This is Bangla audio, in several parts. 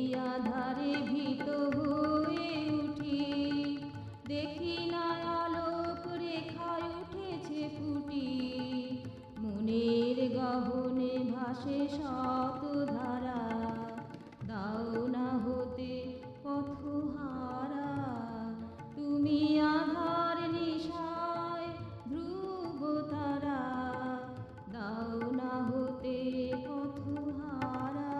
আধারে ভীত হয়ে উঠি, দেখি না আলোক রেখায় উঠেছে ফুটি, মনের গহনে ভাসে শত ধারা, দাও না হতে পথহারা, তুমি আধার নিশায় ধ্রুব তারা, দাও না হতে পথহারা,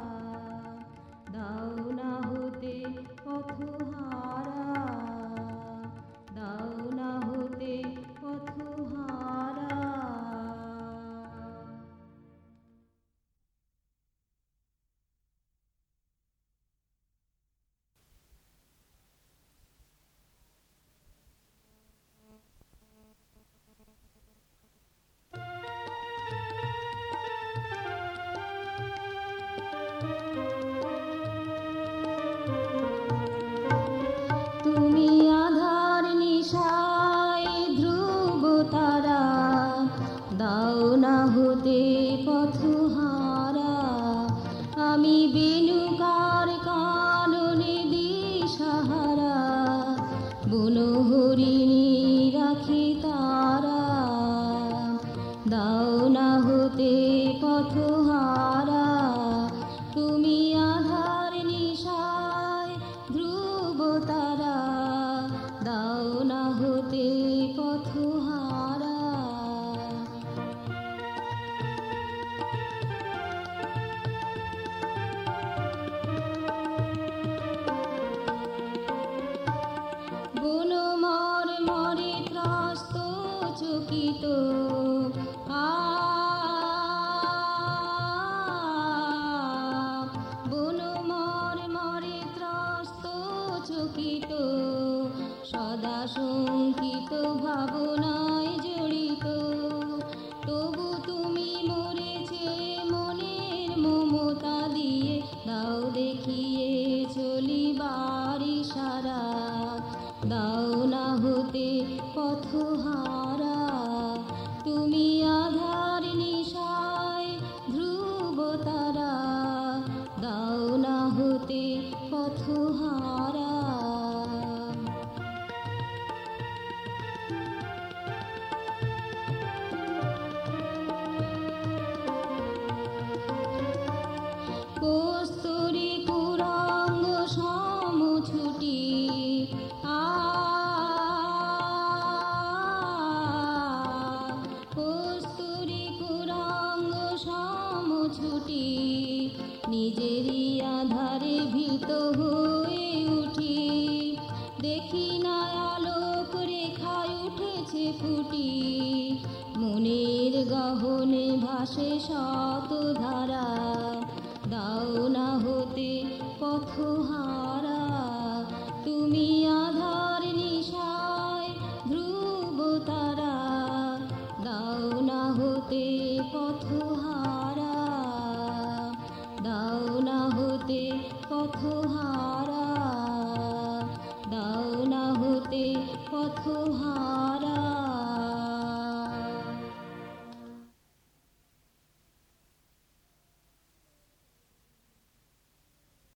দাও না হতে পথহারা, দাও না হতে পথহারা। তুমি আধার নিশায় ধ্রুব তারা, দাও না হতে পথহারা, আমি বেণুকার কাননে দিশাহারা, বনহরিণী রাখি তারা, দাও না হতে পথহারা, তুমি আধার নিশায় ধ্রুব তারা, দাও না হতে পথহারা। বনমর মরে ত্রস্ত চকিত, বনমর মরে ত্রস্ত চকিত, সদা শঙ্কিত ভাবনায় জড়িত, তবু তুমি মরেছে মনের মমতা দিয়ে, দাও দেখিয়ে চলিবার ইশারা, দাও না হতে পথহারা, তুমি আধার নিশায় ধ্রুব তারা, দাও না হতে পথহারা। কস্তুরী কুরঙ্গ সম ছুটি, কস্তুরী কুরঙ্গ সম ছুটি, নিজেরই আধারে ভীত হয়ে উঠি, দেখি না আলোক রেখায় উঠেছে ফুটি, মনের গহনে ভাসে শত ধারা, দাও না হতে পথহারা, তুমি আধার নিশায় ধ্রুব তারা, দাও না হতে পথহারা, দাও না হতে পথহারা, দাও না হতে পথহারা।